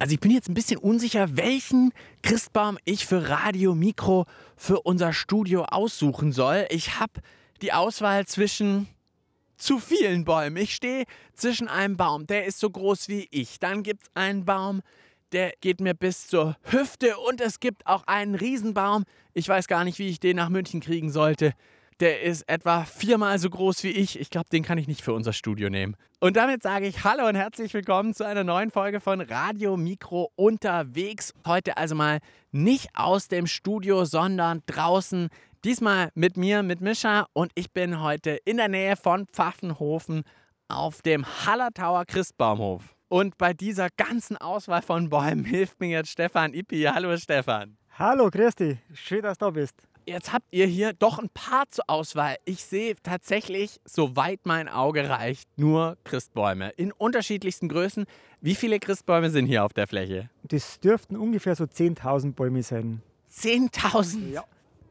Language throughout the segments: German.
Also ich bin jetzt ein bisschen unsicher, welchen Christbaum ich für Radio Mikro für unser Studio aussuchen soll. Ich habe die Auswahl zwischen zu vielen Bäumen. Ich stehe zwischen einem Baum, der ist so groß wie ich. Dann gibt es einen Baum, der geht mir bis zur Hüfte. Und es gibt auch einen Riesenbaum. Ich weiß gar nicht, wie ich den nach München kriegen sollte. Der ist etwa 4-mal so groß wie ich. Ich glaube, den kann ich nicht für unser Studio nehmen. Und damit sage ich Hallo und herzlich willkommen zu einer neuen Folge von Radio Mikro unterwegs. Heute also mal nicht aus dem Studio, sondern draußen. Diesmal mit mir, mit Mischa. Und ich bin heute in der Nähe von Pfaffenhofen auf dem Hallertauer Christbaumhof. Und bei dieser ganzen Auswahl von Bäumen hilft mir jetzt Stefan Ippi. Hallo Stefan. Hallo, grüß dich. Schön, dass du da bist. Jetzt habt ihr hier doch ein paar zur Auswahl. Ich sehe tatsächlich, soweit mein Auge reicht, nur Christbäume in unterschiedlichsten Größen. Wie viele Christbäume sind hier auf der Fläche? Das dürften ungefähr so 10.000 Bäume sein. 10.000? Ja.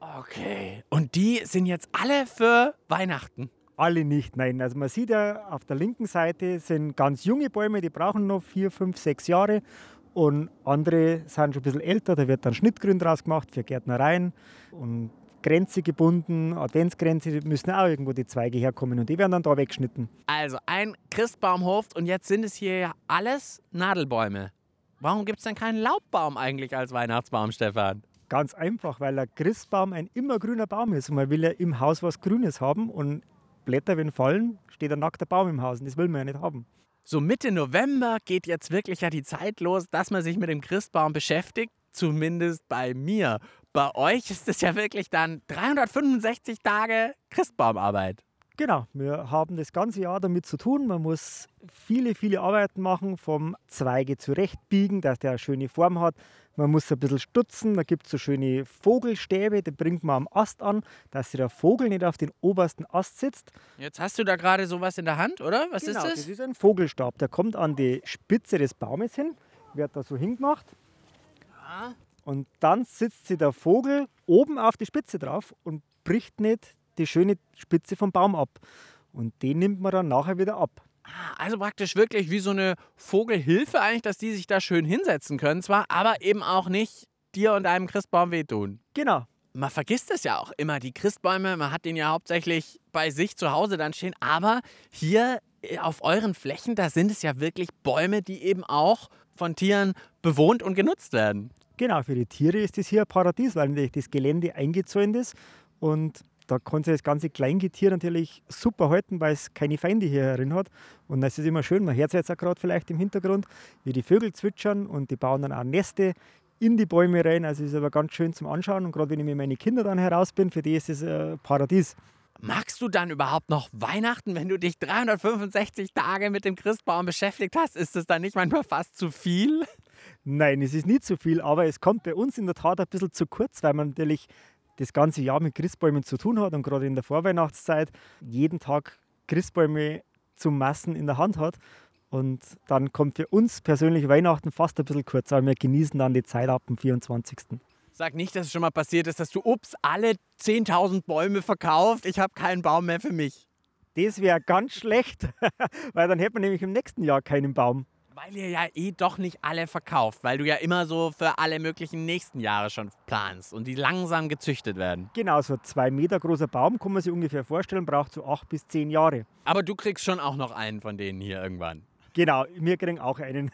Okay. Und die sind jetzt alle für Weihnachten? Alle nicht, nein. Also man sieht ja, auf der linken Seite sind ganz junge Bäume, die brauchen noch 4, 5, 6 Jahre. Und andere sind schon ein bisschen älter, da wird dann Schnittgrün draus gemacht für Gärtnereien und Grenze gebunden, Adventsgrenze, müssen auch irgendwo die Zweige herkommen und die werden dann da weggeschnitten. Also ein Christbaumhof und jetzt sind es hier ja alles Nadelbäume. Warum gibt es denn keinen Laubbaum eigentlich als Weihnachtsbaum, Stefan? Ganz einfach, weil ein Christbaum ein immergrüner Baum ist und man will ja im Haus was Grünes haben und Blätter, wenn fallen, steht ein nackter Baum im Haus und das will man ja nicht haben. So Mitte November geht jetzt wirklich ja die Zeit los, dass man sich mit dem Christbaum beschäftigt. Zumindest bei mir. Bei euch ist es ja wirklich dann 365 Tage Christbaumarbeit. Genau, wir haben das ganze Jahr damit zu tun. Man muss viele, viele Arbeiten machen, vom Zweige zurechtbiegen, dass der eine schöne Form hat. Man muss ein bisschen stutzen, da gibt es so schöne Vogelstäbe, die bringt man am Ast an, dass sich der Vogel nicht auf den obersten Ast sitzt. Jetzt hast du da gerade sowas in der Hand, oder? Was Genau, ist das? das ist ein Vogelstab, der kommt an die Spitze des Baumes hin, wird da so hingemacht. Ja. Und dann sitzt sich der Vogel oben auf die Spitze drauf und bricht nicht die schöne Spitze vom Baum ab. Und den nimmt man dann nachher wieder ab. Also praktisch wirklich wie so eine Vogelhilfe eigentlich, dass die sich da schön hinsetzen können zwar, aber eben auch nicht dir und deinem Christbaum wehtun. Genau. Man vergisst es ja auch immer, die Christbäume, man hat den ja hauptsächlich bei sich zu Hause dann stehen, aber hier auf euren Flächen, da sind es ja wirklich Bäume, die eben auch von Tieren bewohnt und genutzt werden. Genau, für die Tiere ist das hier ein Paradies, weil natürlich das Gelände eingezäunt ist und da kann sich das ganze Kleingetier natürlich super halten, weil es keine Feinde hier herin hat. Und das ist immer schön, man hört es jetzt auch gerade vielleicht im Hintergrund, wie die Vögel zwitschern und die bauen dann auch Neste in die Bäume rein. Also es ist aber ganz schön zum Anschauen und gerade wenn ich mit meinen Kindern dann heraus bin, für die ist es ein Paradies. Magst du dann überhaupt noch Weihnachten, wenn du dich 365 Tage mit dem Christbaum beschäftigt hast? Ist das dann nicht manchmal fast zu viel? Nein, es ist nicht zu viel, aber es kommt bei uns in der Tat ein bisschen zu kurz, weil man natürlich das ganze Jahr mit Christbäumen zu tun hat und gerade in der Vorweihnachtszeit jeden Tag Christbäume zum Massen in der Hand hat. Und dann kommt für uns persönlich Weihnachten fast ein bisschen kurz, aber wir genießen dann die Zeit ab dem 24. Sag nicht, dass es schon mal passiert ist, dass du, alle 10.000 Bäume verkauft, ich habe keinen Baum mehr für mich. Das wäre ganz schlecht, weil dann hätte man nämlich im nächsten Jahr keinen Baum. Weil ihr ja doch nicht alle verkauft, weil du ja immer so für alle möglichen nächsten Jahre schon planst und die langsam gezüchtet werden. Genau, so ein 2 Meter großer Baum, kann man sich ungefähr vorstellen, braucht so 8 bis 10 Jahre. Aber du kriegst schon auch noch einen von denen hier irgendwann. Genau, wir kriegen auch einen.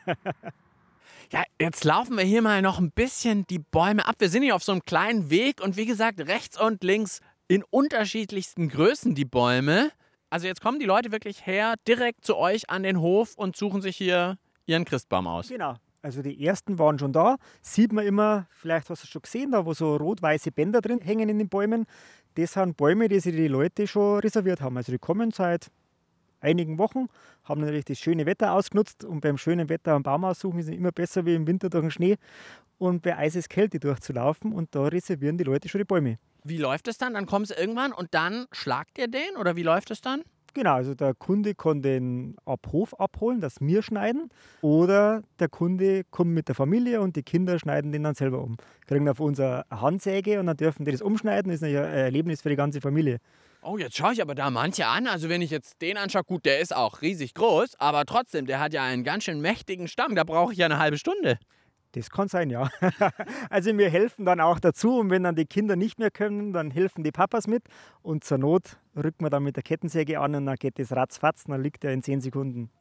Ja, jetzt laufen wir hier mal noch ein bisschen die Bäume ab. Wir sind hier auf so einem kleinen Weg und wie gesagt, rechts und links in unterschiedlichsten Größen die Bäume. Also jetzt kommen die Leute wirklich her, direkt zu euch an den Hof und suchen sich hier ihren Christbaum aus. Genau, also die ersten waren schon da. Sieht man immer, vielleicht hast du es schon gesehen, da wo so rot-weiße Bänder drin hängen in den Bäumen. Das sind Bäume, die sich die Leute schon reserviert haben. Also die kommen seit einigen Wochen, haben natürlich das schöne Wetter ausgenutzt und beim schönen Wetter einen Baum aussuchen ist immer besser wie im Winter durch den Schnee und bei Eiseskälte durchzulaufen und da reservieren die Leute schon die Bäume. Wie läuft es dann? Dann kommt es irgendwann und dann schlagt ihr den oder wie läuft es dann? Genau, also der Kunde kann den ab Hof abholen, das wir schneiden. Oder der Kunde kommt mit der Familie und die Kinder schneiden den dann selber um. Kriegen auf uns eine Handsäge und dann dürfen die das umschneiden. Das ist natürlich ein Erlebnis für die ganze Familie. Oh, jetzt schaue ich aber da manche an. Also wenn ich jetzt den anschaue, gut, der ist auch riesig groß, aber trotzdem, der hat ja einen ganz schön mächtigen Stamm. Da brauche ich ja eine halbe Stunde. Das kann sein, ja. Also wir helfen dann auch dazu und wenn dann die Kinder nicht mehr können, dann helfen die Papas mit und zur Not rücken wir dann mit der Kettensäge an und dann geht das ratzfatz, dann liegt er in 10 Sekunden.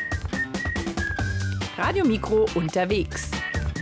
Radio Mikro unterwegs.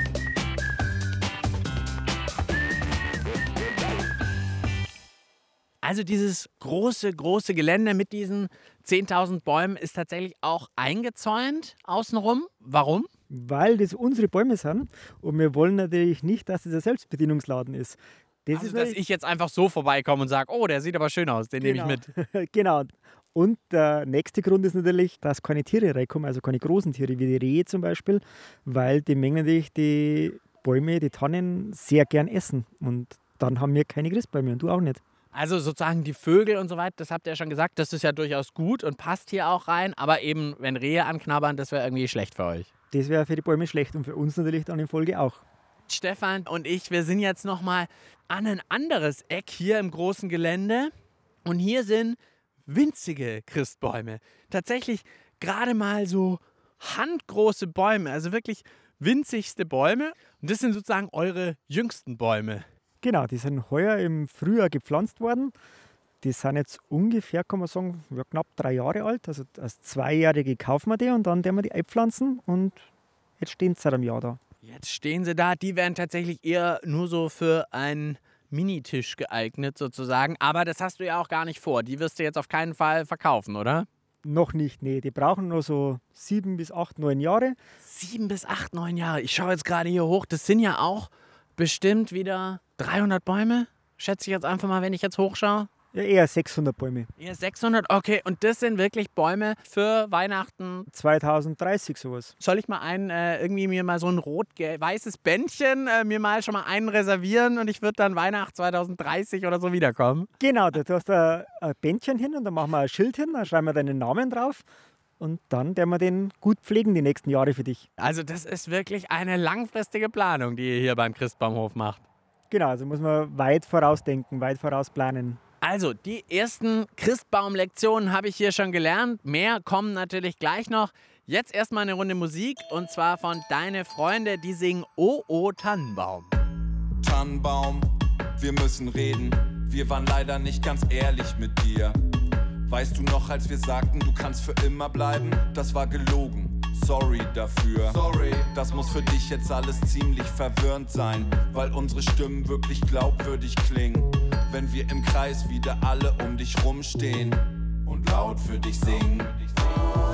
Also dieses große, große Gelände mit diesen 10.000 Bäumen ist tatsächlich auch eingezäunt außenrum. Warum? Weil das unsere Bäume sind und wir wollen natürlich nicht, dass das ein Selbstbedienungsladen ist. Das Also, dass ich jetzt einfach so vorbeikomme und sage, oh, der sieht aber schön aus, den nehme ich mit. Genau. Und der nächste Grund ist natürlich, dass keine Tiere reinkommen, also keine großen Tiere wie die Rehe zum Beispiel, weil die mengen natürlich die Bäume, die Tannen sehr gern essen. Und dann haben wir keine Christbäume und du auch nicht. Also sozusagen die Vögel und so weiter, das habt ihr ja schon gesagt, das ist ja durchaus gut und passt hier auch rein. Aber eben, wenn Rehe anknabbern, das wäre irgendwie schlecht für euch. Das wäre für die Bäume schlecht und für uns natürlich dann in Folge auch. Stefan und ich, wir sind jetzt nochmal an ein anderes Eck hier im großen Gelände. Und hier sind winzige Christbäume. Tatsächlich gerade mal so handgroße Bäume, also wirklich winzigste Bäume. Und das sind sozusagen eure jüngsten Bäume. Genau, die sind heuer im Frühjahr gepflanzt worden. Die sind jetzt ungefähr, kann man sagen, ja, knapp 3 Jahre alt. Also als 2-Jährige kaufen wir die und dann werden wir die einpflanzen und jetzt stehen sie seit einem Jahr da. Jetzt stehen sie da. Die wären tatsächlich eher nur so für einen Minitisch geeignet sozusagen. Aber das hast du ja auch gar nicht vor. Die wirst du jetzt auf keinen Fall verkaufen, oder? Noch nicht, nee. Die brauchen nur so 7 bis 8, 9 Jahre. 7 bis 8, 9 Jahre. Ich schaue jetzt gerade hier hoch. Das sind ja auch bestimmt wieder 300 Bäume. Schätze ich jetzt einfach mal, wenn ich jetzt hochschaue. Ja, eher 600 Bäume. Eher 600? Okay, und das sind wirklich Bäume für Weihnachten. 2030 sowas. Soll ich mal irgendwie mir mal so ein rot-weißes Bändchen mir mal schon mal einen reservieren und ich würde dann Weihnachten 2030 oder so wiederkommen? Genau, du hast ein Bändchen hin und dann machen wir ein Schild hin, dann schreiben wir deinen Namen drauf und dann werden wir den gut pflegen die nächsten Jahre für dich. Also das ist wirklich eine langfristige Planung, die ihr hier beim Christbaumhof macht. Genau, also muss man weit vorausdenken, weit vorausplanen. Also, die ersten Christbaum-Lektionen habe ich hier schon gelernt. Mehr kommen natürlich gleich noch. Jetzt erstmal eine Runde Musik und zwar von Deine Freunde, die singen Oh, oh, Tannenbaum. Tannenbaum, wir müssen reden. Wir waren leider nicht ganz ehrlich mit dir. Weißt du noch, als wir sagten, du kannst für immer bleiben? Das war gelogen. Sorry dafür. Sorry. Das muss für dich jetzt alles ziemlich verwirrend sein, weil unsere Stimmen wirklich glaubwürdig klingen. Wenn wir im Kreis wieder alle um dich rumstehen und laut für dich singen. Oh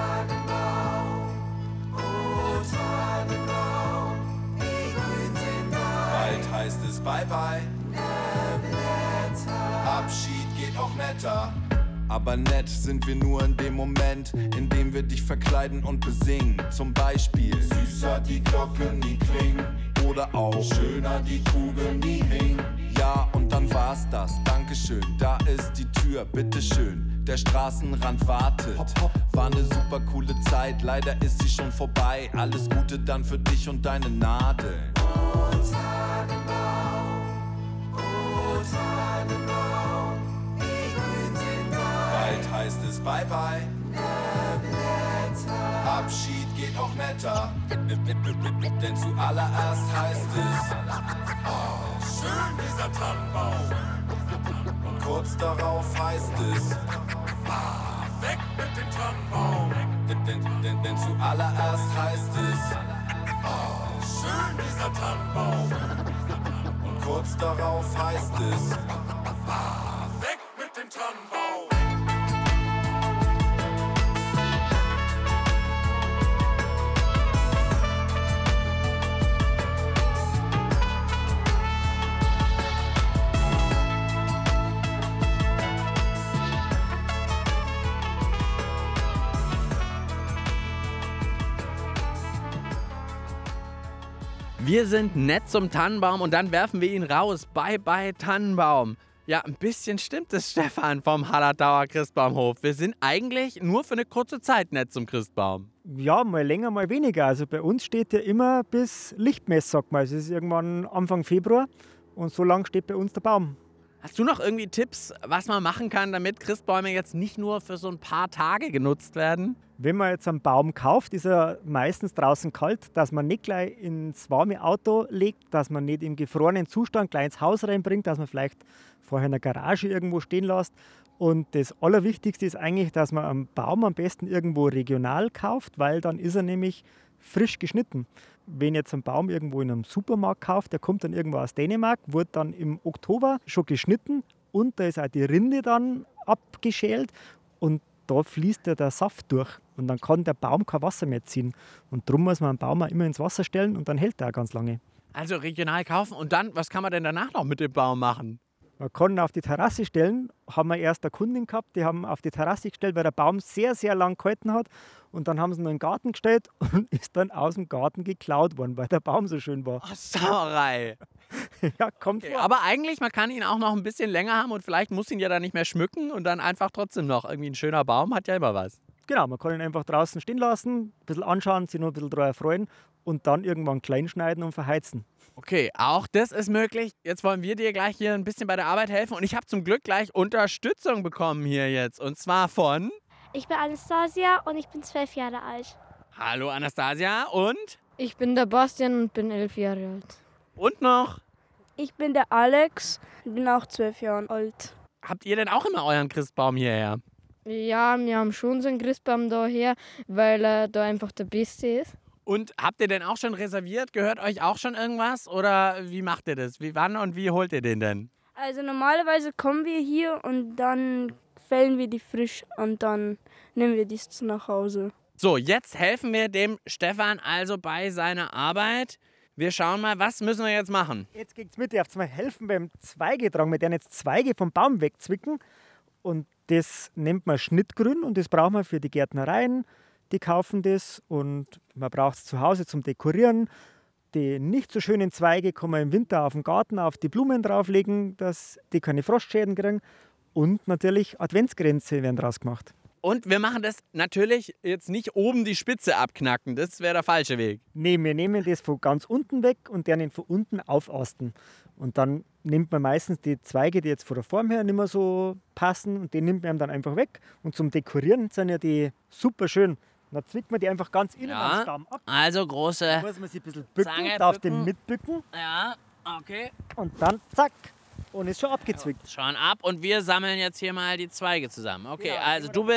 Tannenbaum, wie grün sind dein. Bald heißt es Bye-bye. Abschied geht auch netter. Aber nett sind wir nur in dem Moment, in dem wir dich verkleiden und besingen. Zum Beispiel süßer die Glocken nie klingen oder auch schöner die Kugeln nie hingen. Ja, und dann war's das, Dankeschön, da ist die Tür, bitteschön. Der Straßenrand wartet, war eine super coole Zeit, leider ist sie schon vorbei. Alles Gute dann für dich und deine Nadeln. Oh Tannenbaum, wie grün sind dein. Bald heißt es Bye-bye. Abschied geht auch netter, denn zuallererst heißt es oh, schön dieser Tannenbaum. Und kurz darauf heißt es weg mit dem Tannenbaum. Denn zuallererst heißt es oh, schön dieser Tannenbaum. Und kurz darauf heißt es weg mit dem Tannenbaum. Wir sind nett zum Tannenbaum und dann werfen wir ihn raus. Bye, bye, Tannenbaum. Ja, ein bisschen stimmt es, Stefan, vom Hallertauer Christbaumhof. Wir sind eigentlich nur für eine kurze Zeit nett zum Christbaum. Ja, mal länger, mal weniger. Also bei uns steht der immer bis Lichtmess, sagt man. Es ist irgendwann Anfang Februar und so lang steht bei uns der Baum. Hast du noch irgendwie Tipps, was man machen kann, damit Christbäume jetzt nicht nur für so ein paar Tage genutzt werden? Wenn man jetzt einen Baum kauft, ist er meistens draußen kalt, dass man nicht gleich ins warme Auto legt, dass man nicht im gefrorenen Zustand gleich ins Haus reinbringt, dass man vielleicht vorher in der Garage irgendwo stehen lässt. Und das Allerwichtigste ist eigentlich, dass man einen Baum am besten irgendwo regional kauft, weil dann ist er nämlich frisch geschnitten. Wenn jetzt einen Baum irgendwo in einem Supermarkt kauft, der kommt dann irgendwo aus Dänemark, wird dann im Oktober schon geschnitten und da ist auch die Rinde dann abgeschält und da fließt ja der Saft durch und dann kann der Baum kein Wasser mehr ziehen. Und darum muss man einen Baum auch immer ins Wasser stellen und dann hält er auch ganz lange. Also regional kaufen und dann, was kann man denn danach noch mit dem Baum machen? Man kann ihn auf die Terrasse stellen. Haben wir erst eine Kundin gehabt, die haben auf die Terrasse gestellt, weil der Baum sehr, sehr lang gehalten hat. Und dann haben sie ihn in den Garten gestellt und ist dann aus dem Garten geklaut worden, weil der Baum so schön war. Oh, Sauerei. Ja, kommt Okay, vor. aber eigentlich, man kann ihn auch noch ein bisschen länger haben und vielleicht muss ihn ja dann nicht mehr schmücken und dann einfach trotzdem noch irgendwie ein schöner Baum hat ja immer was. Genau, man kann ihn einfach draußen stehen lassen, ein bisschen anschauen, sich noch ein bisschen daran erfreuen und dann irgendwann klein schneiden und verheizen. Okay, auch das ist möglich. Jetzt wollen wir dir gleich hier ein bisschen bei der Arbeit helfen und ich habe zum Glück gleich Unterstützung bekommen hier jetzt und zwar von... Ich bin Anastasia und ich bin 12 Jahre alt. Hallo Anastasia und Ich bin der Bastian und bin 11 Jahre alt. noch? Ich bin der Alex, bin auch 12 Jahre alt. Habt ihr denn auch immer euren Christbaum hierher? Ja, wir haben schon so einen Christbaum daher, weil er da einfach der Beste ist. Und habt ihr denn auch schon reserviert? Gehört euch auch schon irgendwas? Oder wie macht ihr das? Wie, wann und wie holt ihr den denn? Also normalerweise kommen wir hier und dann fällen wir die frisch und dann nehmen wir die nach Hause. So, jetzt helfen wir dem Stefan also bei seiner Arbeit. Wir schauen mal, was müssen wir jetzt machen? Jetzt geht es mit, ihr habt mal helfen beim Zweigetragen. Wir werden jetzt Zweige vom Baum wegzwicken und das nennt man Schnittgrün und das braucht man für die Gärtnereien. Die kaufen das und man braucht es zu Hause zum Dekorieren. Die nicht so schönen Zweige kann man im Winter auf den Garten, auf die Blumen drauflegen, dass die keine Frostschäden kriegen. Und natürlich Adventskränze werden draus gemacht. Und wir machen das natürlich jetzt nicht oben die Spitze abknacken. Das wäre der falsche Weg. Nee, wir nehmen das von ganz unten weg und den von unten aufasten. Und dann nimmt man meistens die Zweige, die jetzt von der Form her nicht mehr so passen, und die nimmt man dann einfach weg. Und zum Dekorieren sind ja die super schön. Dann zwickt man die einfach ganz innen am Stamm ab. Also große... Dann muss man sich ein bisschen bücken, Zange darf bücken. den mitbücken Ja, okay. und dann zack. Und ist schon abgezwickt. Schon ab und wir sammeln jetzt hier mal die Zweige zusammen. Okay, Genau, also immer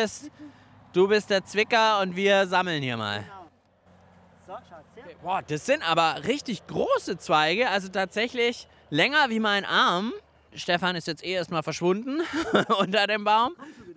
du bist der Zwicker und wir sammeln hier mal. So, schaut's her. Boah, das sind aber richtig große Zweige, also tatsächlich länger wie mein Arm. Stefan ist jetzt erstmal verschwunden unter dem Baum.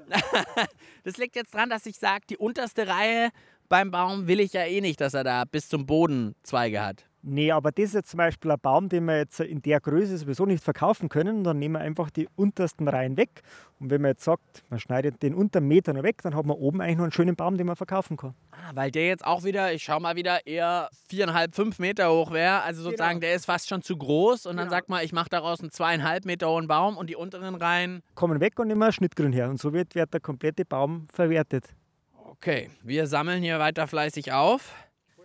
Das liegt jetzt dran, dass ich sage, die unterste Reihe beim Baum will ich ja eh nicht, dass er da bis zum Boden Zweige hat. Nee, aber das ist jetzt zum Beispiel ein Baum, den wir jetzt in der Größe sowieso nicht verkaufen können. Und dann nehmen wir einfach die untersten Reihen weg. Und wenn man jetzt sagt, man schneidet den unter einen Meter noch weg, dann hat man oben eigentlich noch einen schönen Baum, den man verkaufen kann. Weil der jetzt auch wieder, ich schau mal wieder, eher 4,5, 5 Meter hoch wäre. Also sozusagen, der ist fast schon zu groß. Und dann sagt man, ich mache daraus einen 2,5 Meter hohen Baum und die unteren Reihen. Kommen weg und nehmen ein Schnittgrün her. Und so wird der komplette Baum verwertet. Okay, wir sammeln hier weiter fleißig auf.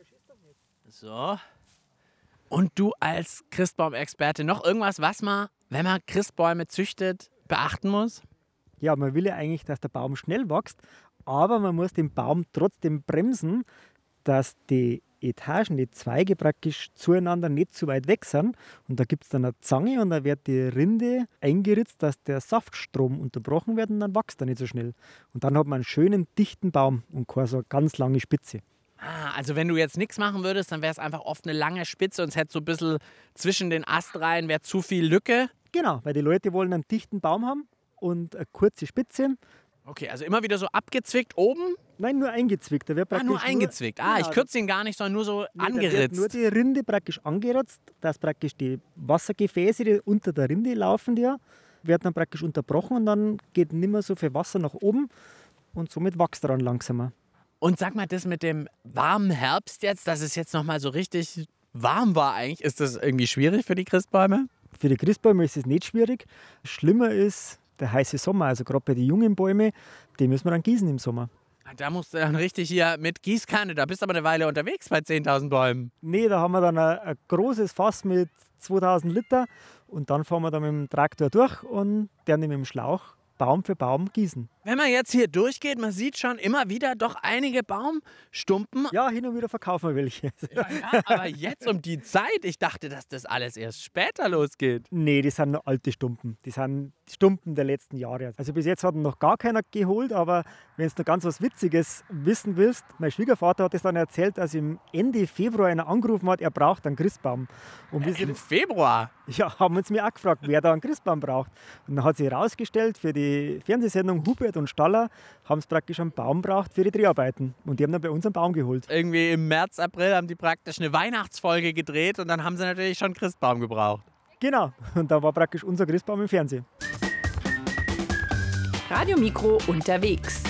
So. Und du als Christbaumexperte, noch irgendwas, was man, wenn man Christbäume züchtet, beachten muss? Ja, man will ja eigentlich, dass der Baum schnell wächst, aber man muss den Baum trotzdem bremsen, dass die Etagen, die Zweige praktisch zueinander nicht zu weit weg sind. Und da gibt es dann eine Zange und da wird die Rinde eingeritzt, dass der Saftstrom unterbrochen wird und dann wächst er nicht so schnell. Und dann hat man einen schönen, dichten Baum und keine so ganz lange Spitze. Also wenn du jetzt nichts machen würdest, dann wäre es einfach oft eine lange Spitze und es hätte so ein bisschen zwischen den Astreihen wäre zu viel Lücke. Genau, weil die Leute wollen einen dichten Baum haben und eine kurze Spitze. Okay, also immer wieder so abgezwickt oben? Nein, nur eingezwickt. Der wird praktisch Nur eingezwickt. Genau, Ich kürze ihn gar nicht, sondern nur so Da wird angeritzt. nur die Rinde praktisch angeritzt, dass praktisch die Wassergefäße, die unter der Rinde laufen, werden dann praktisch unterbrochen und dann geht nicht mehr so viel Wasser nach oben und somit wächst er dann langsamer. Und sag mal, das mit dem warmen Herbst jetzt, dass es jetzt nochmal so richtig warm war eigentlich, ist das irgendwie schwierig für die Christbäume? Für die Christbäume ist es nicht schwierig. Schlimmer ist der heiße Sommer. Also gerade bei den jungen Bäumen, die müssen wir dann gießen im Sommer. Da musst du dann richtig hier mit Gießkanne, da bist du aber eine Weile unterwegs bei 10.000 Bäumen. Nee, da haben wir dann ein großes Fass mit 2000 Liter und dann fahren wir da mit dem Traktor durch und dann mit dem Schlauch Baum für Baum gießen. Wenn man jetzt hier durchgeht, man sieht schon immer wieder doch einige Baumstumpen. Ja, hin und wieder verkaufen wir welche. Ja, aber jetzt um die Zeit, ich dachte, dass das alles erst später losgeht. Nee, das sind noch alte Stumpen. Die sind Stumpen der letzten Jahre. Also bis jetzt hat noch gar keiner geholt, aber wenn du noch ganz was Witziges wissen willst, mein Schwiegervater hat es dann erzählt, dass im Ende Februar einer angerufen hat, er braucht einen Christbaum. Und wie Im Februar? Ja, haben uns mir auch gefragt, wer da einen Christbaum braucht. Und dann hat sich herausgestellt, für die Fernsehsendung Hubert und Staller haben sie praktisch einen Baum braucht für die Dreharbeiten. Und die haben dann bei uns einen Baum geholt. Irgendwie im März, April haben die praktisch eine Weihnachtsfolge gedreht und dann haben sie natürlich schon einen Christbaum gebraucht. Genau, und da war praktisch unser Christbaum im Fernsehen. Radio Mikro unterwegs.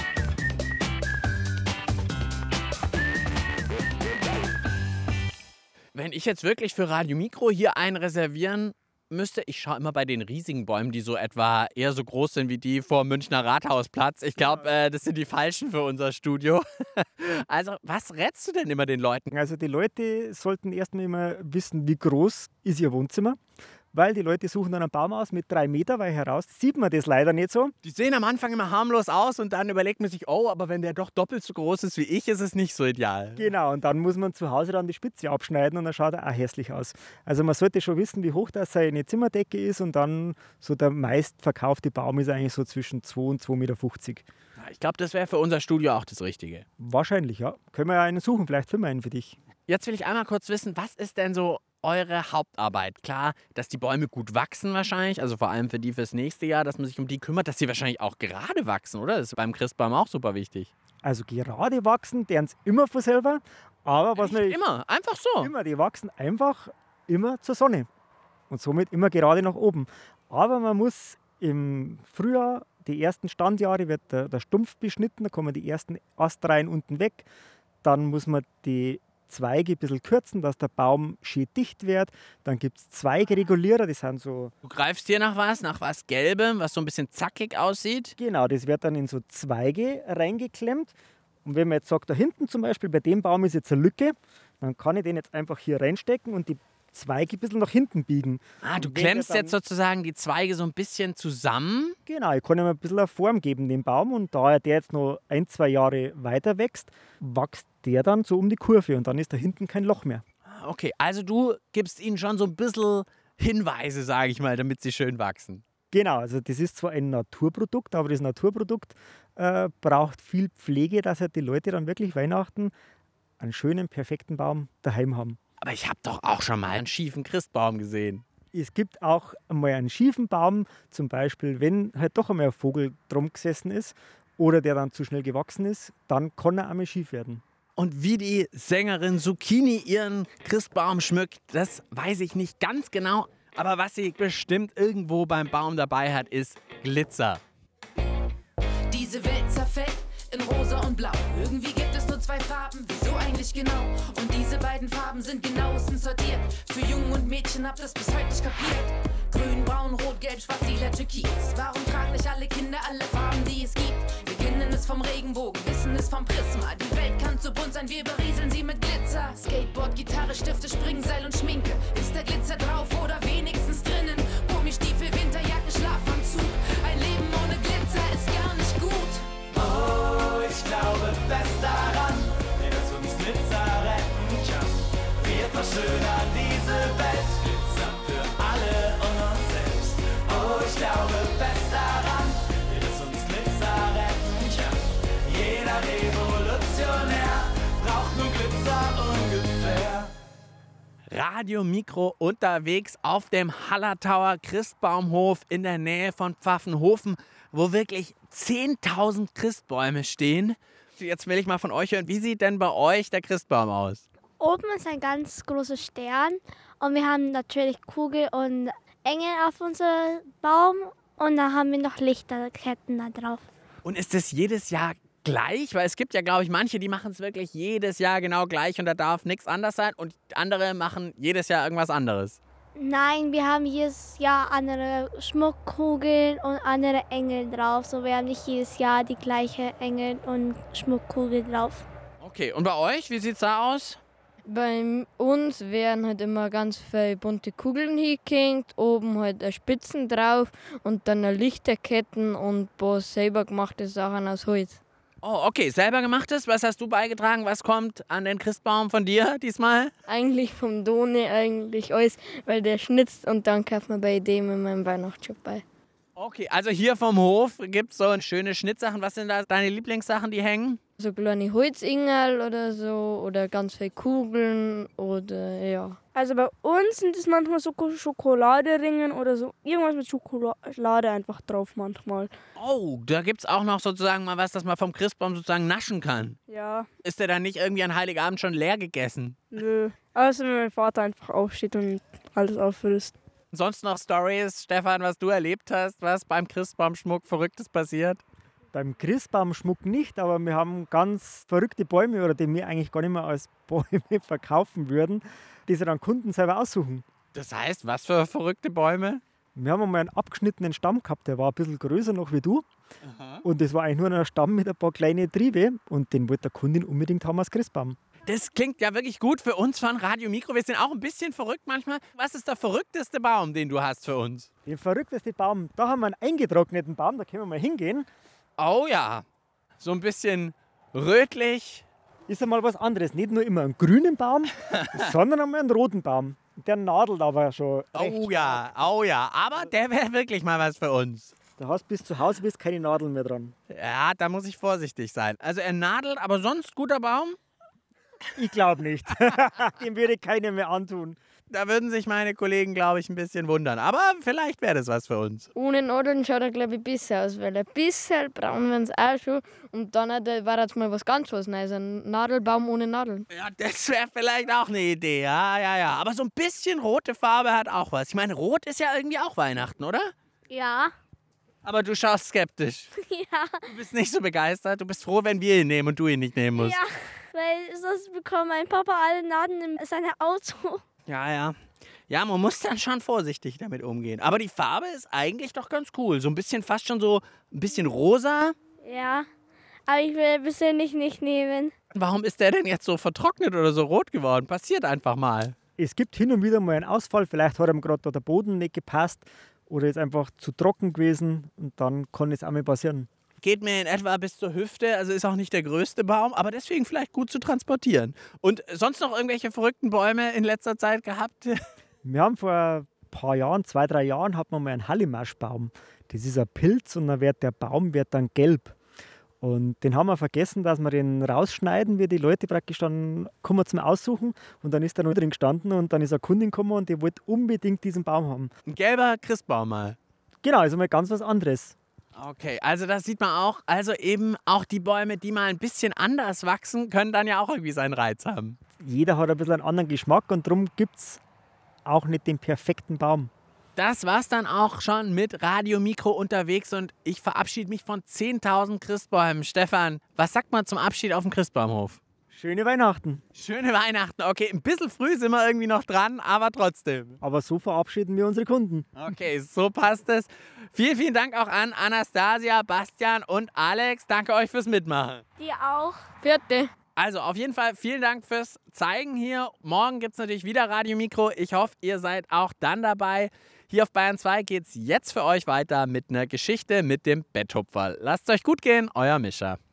Wenn ich jetzt wirklich für Radio Mikro hier einen reservieren müsste, ich schaue immer bei den riesigen Bäumen, die so etwa eher so groß sind wie die vor Münchner Rathausplatz. Ich glaube, das sind die falschen für unser Studio. Also, was rätst du denn immer den Leuten? Also die Leute sollten erstmal immer wissen, wie groß ist ihr Wohnzimmer. Weil die Leute suchen dann einen Baum aus mit 3 Meter, weil heraus sieht man das leider nicht so. Die sehen am Anfang immer harmlos aus und dann überlegt man sich, oh, aber wenn der doch doppelt so groß ist wie ich, ist es nicht so ideal. Genau, und dann muss man zu Hause dann die Spitze abschneiden und dann schaut er auch hässlich aus. Also man sollte schon wissen, wie hoch das seine Zimmerdecke ist und dann so der meistverkaufte Baum ist eigentlich so zwischen 2 und 2,50 Meter. Ich glaube, das wäre für unser Studio auch das Richtige. Wahrscheinlich, ja. Können wir ja einen suchen, vielleicht finden wir einen für dich. Jetzt will ich einmal kurz wissen, was ist denn so eure Hauptarbeit? Klar, dass die Bäume gut wachsen wahrscheinlich, also vor allem für die fürs nächste Jahr, dass man sich um die kümmert, dass sie wahrscheinlich auch gerade wachsen, oder? Das ist beim Christbaum auch super wichtig. Also gerade wachsen, deren immer von selber, aber was man Immer, einfach so. immer, die wachsen einfach immer zur Sonne und somit immer gerade nach oben. Aber man muss im Frühjahr, die ersten Standjahre, wird der Stumpf beschnitten, da kommen die ersten Astreihen unten weg, dann muss man die Zweige ein bisschen kürzen, dass der Baum schön dicht wird. Dann gibt es Zweigregulierer, das sind so... Du greifst hier nach was Gelbem, was so ein bisschen zackig aussieht. Genau, das wird dann in so Zweige reingeklemmt. Und wenn man jetzt sagt, da hinten zum Beispiel, bei dem Baum ist jetzt eine Lücke, dann kann ich den jetzt einfach hier reinstecken und die Zweige ein bisschen nach hinten biegen. Ah, du Und wenn klemmst der dann- jetzt sozusagen die Zweige so ein bisschen zusammen. Genau, ich kann ihm ein bisschen eine Form geben, dem Baum. Und da der jetzt noch 1-2 Jahre weiter wächst, wächst der dann so um die Kurve und dann ist da hinten kein Loch mehr. Okay, also du gibst ihnen schon so ein bisschen Hinweise, sage ich mal, damit sie schön wachsen. Genau, also das ist zwar ein Naturprodukt, aber das Naturprodukt braucht viel Pflege, dass halt die Leute dann wirklich Weihnachten einen schönen, perfekten Baum daheim haben. Aber ich habe doch auch schon mal einen schiefen Christbaum gesehen. Es gibt auch einmal einen schiefen Baum, zum Beispiel, wenn halt doch einmal ein Vogel drum gesessen ist oder der dann zu schnell gewachsen ist, dann kann er einmal schief werden. Und wie die Sängerin Zucchini ihren Christbaum schmückt, das weiß ich nicht ganz genau. Aber was sie bestimmt irgendwo beim Baum dabei hat, ist Glitzer. Diese Welt zerfällt in rosa und blau. Irgendwie gibt es nur 2 Farben, wieso eigentlich genau? Und diese beiden Farben sind genauestens sortiert. Für Jungen und Mädchen habt das bis heute nicht kapiert. Grün, braun, rot, gelb, schwarz, lila, türkis. Warum tragen nicht alle Kinder alle Farben, die es gibt? Wir kennen es vom Regenbogen, wissen es vom Prisma. Die Welt kann zu bunt sein, wir berieseln sie mit Glitzer. Skateboard, Gitarre, Stifte, Springseil und Schminke. Ist der Glitzer drauf oder wenigstens drinnen? Gummistiefel, Winterjacke, Schlafanzug. Ein Leben ohne Glitzer ist gar nicht gut. Oh, ich glaube fest daran, dass uns Glitzer retten kann. Wir verschönern diese Welt, Glitzer für alle und uns selbst. Oh, ich glaube fest daran, dass uns Glitzer retten kann. Jeder Revolutionär braucht nur Glitzer ungefähr. Radio Mikro unterwegs auf dem Hallertauer Christbaumhof in der Nähe von Pfaffenhofen, wo wirklich 10.000 Christbäume stehen. Jetzt will ich mal von euch hören, wie sieht denn bei euch der Christbaum aus? Oben ist ein ganz großer Stern und wir haben natürlich Kugel und Engel auf unserem Baum und dann haben wir noch Lichterketten da drauf. Und ist das jedes Jahr gleich? Weil es gibt ja, glaube ich, manche, die machen es wirklich jedes Jahr genau gleich und da darf nichts anders sein und andere machen jedes Jahr irgendwas anderes. Nein, wir haben jedes Jahr andere Schmuckkugeln und andere Engel drauf. So, wir haben nicht jedes Jahr die gleiche Engel und Schmuckkugel drauf. Okay, und bei euch, wie sieht's da aus? Bei uns werden halt immer ganz viele bunte Kugeln hingehängt, oben halt Spitzen drauf und dann Lichterketten und ein paar selber gemachte Sachen aus Holz. Oh, okay, selber gemachtes. Was hast du beigetragen? Was kommt an den Christbaum von dir diesmal? Eigentlich vom Doni eigentlich alles, weil der schnitzt und dann kauft man bei dem in meinem Weihnachtsshop bei. Okay, also hier vom Hof gibt es so schöne Schnittsachen. Was sind da deine Lieblingssachen, die hängen? So kleine Holzingerl oder so oder ganz viele Kugeln oder ja. Also bei uns sind es manchmal so Schokoladeringen oder so irgendwas mit Schokolade einfach drauf manchmal. Oh, da gibt es auch noch sozusagen mal was, das man vom Christbaum sozusagen naschen kann. Ja, Ist der dann nicht irgendwie an Heiligabend schon leer gegessen? nö. Also wenn mein Vater einfach aufsteht und alles auffrisst. Sonst noch Stories, Stefan, was du erlebt hast, was beim Christbaumschmuck Verrücktes passiert? Beim Christbaumschmuck nicht, aber wir haben ganz verrückte Bäume, oder die wir eigentlich gar nicht mehr als Bäume verkaufen würden, die sie dann Kunden selber aussuchen. Das heißt, was für verrückte Bäume? Wir haben einmal einen abgeschnittenen Stamm gehabt, der war ein bisschen größer noch wie du. Und das war eigentlich nur ein Stamm mit ein paar kleinen Triebe und den wollte der Kundin unbedingt haben als Christbaum. Das klingt ja wirklich gut für uns von Radio Mikro. Wir sind auch ein bisschen verrückt manchmal. Was ist der verrückteste Baum, den du hast für uns? Der verrückteste Baum, da haben wir einen eingetrockneten Baum, da können wir mal hingehen. Oh ja, so ein bisschen rötlich. Ist einmal was anderes, nicht nur immer einen grünen Baum, sondern einmal einen roten Baum. Der nadelt aber schon recht. Oh ja, aber der wäre wirklich mal was für uns. Da hast du bis zu Hause bist keine Nadeln mehr dran. Ja, da muss ich vorsichtig sein. Also er nadelt, aber sonst guter Baum? Ich glaube nicht. Dem würde keiner mehr antun. Da würden sich meine Kollegen, glaube ich, ein bisschen wundern. Aber vielleicht wäre das was für uns. Ohne Nadeln schaut er, glaube ich, besser aus, weil ein bisschen braun werden es auch schon. Und dann war jetzt mal was ganz was Neues, ein Nadelbaum ohne Nadeln. Ja, das wäre vielleicht auch eine Idee. Ja. Aber so ein bisschen rote Farbe hat auch was. Ich meine, rot ist ja irgendwie auch Weihnachten, oder? Ja. Aber du schaust skeptisch. Ja. Du bist nicht so begeistert. Du bist froh, wenn wir ihn nehmen und du ihn nicht nehmen musst. Ja, weil sonst bekommt mein Papa alle Nadeln in seinem Auto. Ja. Ja, man muss dann schon vorsichtig damit umgehen. Aber die Farbe ist eigentlich doch ganz cool. So ein bisschen fast schon so ein bisschen rosa. Ja, aber ich will persönlich nicht nehmen. Warum ist der denn jetzt so vertrocknet oder so rot geworden? Passiert einfach mal. Es gibt hin und wieder mal einen Ausfall, vielleicht hat ihm gerade der Boden nicht gepasst oder ist einfach zu trocken gewesen und dann kann es auch mal passieren. Geht mir in etwa bis zur Hüfte, also ist auch nicht der größte Baum, aber deswegen vielleicht gut zu transportieren. Und sonst noch irgendwelche verrückten Bäume in letzter Zeit gehabt? Wir haben vor ein paar Jahren, 2-3 Jahren, hat man mal einen Hallimaschbaum. Das ist ein Pilz und dann wird der Baum dann gelb. Und den haben wir vergessen, dass wir den rausschneiden, wie die Leute praktisch dann kommen zum Aussuchen. Und dann ist er noch drin gestanden und dann ist eine Kundin gekommen und die wollte unbedingt diesen Baum haben. Ein gelber Christbaum mal. Genau, also mal ganz was anderes. Okay, also das sieht man auch. Also eben auch die Bäume, die mal ein bisschen anders wachsen, können dann ja auch irgendwie seinen Reiz haben. Jeder hat ein bisschen einen anderen Geschmack und darum gibt es auch nicht den perfekten Baum. Das war's dann auch schon mit Radio Mikro unterwegs und ich verabschiede mich von 10.000 Christbäumen. Stefan, was sagt man zum Abschied auf dem Christbaumhof? Schöne Weihnachten. Schöne Weihnachten. Okay, ein bisschen früh sind wir irgendwie noch dran, aber trotzdem. Aber so verabschieden wir unsere Kunden. Okay, so passt es. Vielen Dank auch an Anastasia, Bastian und Alex. Danke euch fürs Mitmachen. Die auch. Vierte. Also auf jeden Fall vielen Dank fürs Zeigen hier. Morgen gibt es natürlich wieder Radio Mikro. Ich hoffe, ihr seid auch dann dabei. Hier auf Bayern 2 geht es jetzt für euch weiter mit einer Geschichte mit dem Betthupferl. Lasst es euch gut gehen, euer Mischa.